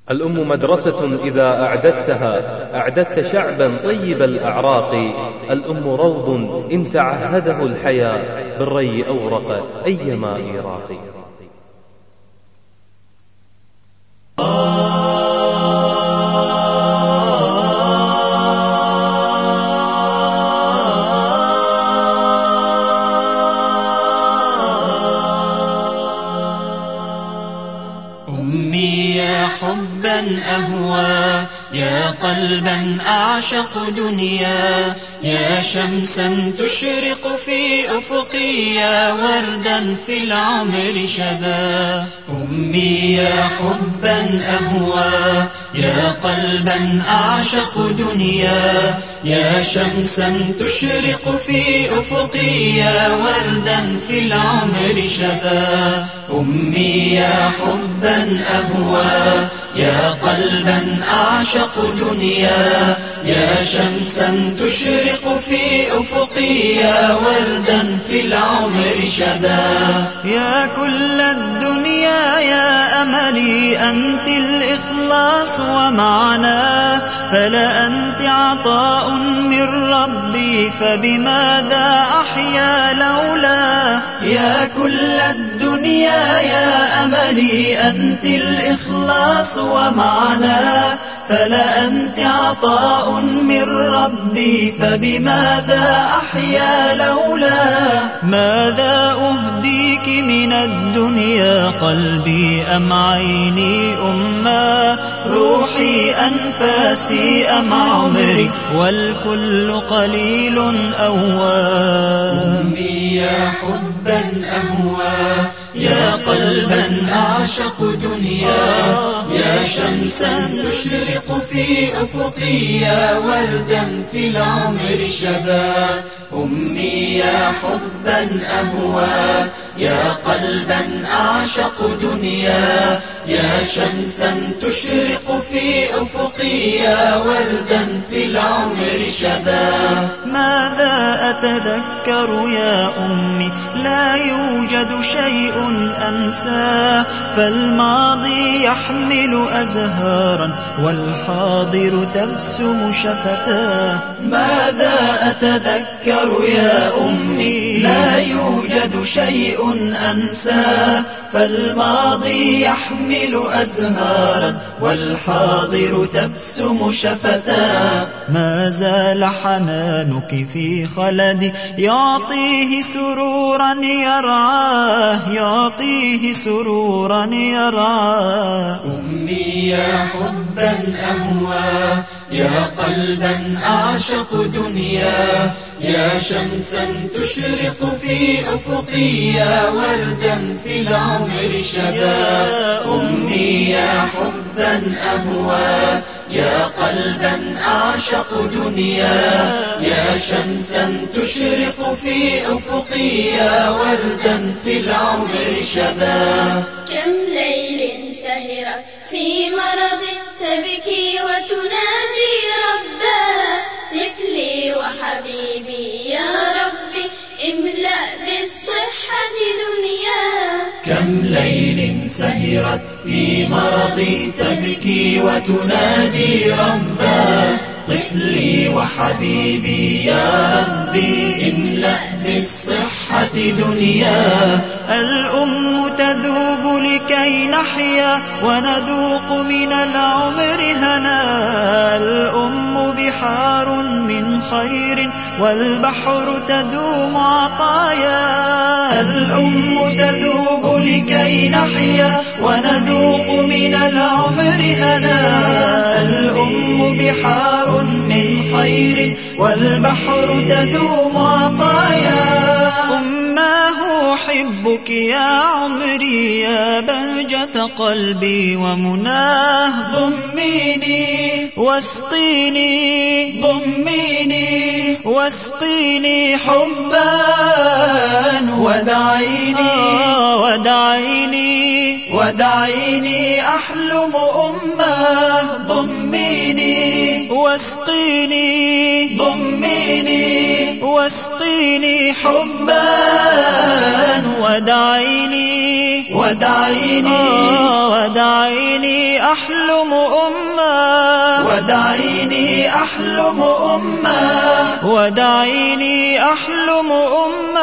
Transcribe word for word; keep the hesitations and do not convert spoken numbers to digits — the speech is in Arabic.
الأم مدرسة إذا أعددتها أعددت شعبا طيب الأعراق. الأم روض إن تعهده الحياة بالري أورق أيما إيراق. أمي يا حبا أهوى، يا قلبا أعشق دنيا، يا شمسا تشرق في أفقي، يا وردا في العمر شذا. أمي يا حبا أهوى، يا قلبا أعشق دنيا، يا شمسا تشرق في أفقي، يا وردا في العمر شذا. أمي يا حبا أهوى، يا قلبا أعشق دنيا، يا شمسا تشرق في أفقي، يا وردا في العمر شذا. يا كل الدنيا يا أملي، أنت الإخلاص ومعنى، فلا أنت عطاء من ربي، فبماذا أحيا لولا. يا كل الدنيا يا أملي، أنت الإخلاص ومعنى، فلا أنت عطاء من ربي، فبماذا أحيا لولا. ماذا أهديك من الدنيا، قلبي أم عيني أما، روحي أنفاسي أم عمري، والكل قليل أوى. أمي يا حبا أهوى، يا قلبا أعشق دنيا، يا شمسا تشرق في أفقي، يا وردا في العمر شذا. أمي يا حبا أهوى، يا قلبا أعشق دنيا، يا شمسا تشرق في أفقي، يا وردا في العمر شذا. ماذا أتذكر يا أمي، لا يوجد شيء أنساه، فالماضي يحمل أزهارا، والحاضر تبسم شفتاه. ماذا أتذكر يا أمي، لا يوجد شيء أنساه، فالماضي يحمل أزهارا، والحاضر تبسم شفتاه. ما زال حنانك في خلدي، يعطيه سرورا يرعاه، يعطيه سرورا يرعاه. أمي يا حبا أهوى، يا قلبا أعشق دنيا، يا شمسا تشرق في أفقي، يا وردا في العمر شذا. أمي يا حبا أهوى، يا قلبا أعشق دنيا، يا شمسا تشرق في أفقي، يا وردا في العمر شذا. كم ليل سهرت في مرض، تبكي وتنادي ربا، طفلي وحبيبي يا ربي، املأ بالصحة دنيا. كم ليل سهرت في مرضي، تبكي وتنادي ربا، طفلي وحبيبي يا ربي، املأ بالصحة دنيا. الأم تذوب لكي نحيا، ونذوق من العمر هنا، الأم بحار من خير، والبحر تدوم عطايا. الأم تذوب لكي نحيا، ونذوق من العمر هنا، الأم بحار من خير، والبحر تدوم عطايا. أماه أحبك يا عمري، يا بهجة قلبي ومناه. ضميني واسقيني، ضميني واسقيني حبا، ودعيني ودعيني ودعيني أحلم أمه. ضميني واسقيني، ضميني واسقيني حبا، ودعيني ودعيني ودعيني أحلم أمة ودعيني أحلم أمة ودعيني أحلم أمة